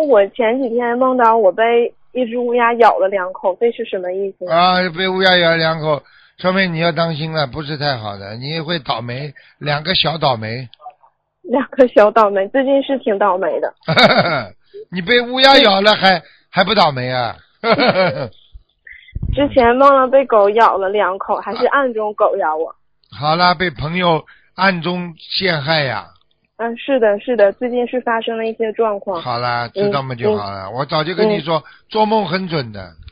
我前几天梦到我被一只乌鸦咬了2口，这是什么意思？ 啊，被乌鸦咬2口，说明你要当心了，不是太好的，你会倒霉，2个小倒霉。 2个小倒霉，最近是挺倒霉的。 你被乌鸦咬了还不倒霉啊？ 之前梦了被狗咬了2口，还是暗中狗咬我。 好了，被朋友暗中陷害呀。 是的，是的，最近是发生了一些状况。 好了，知道吗就好了。我早就跟你说，做梦很准的。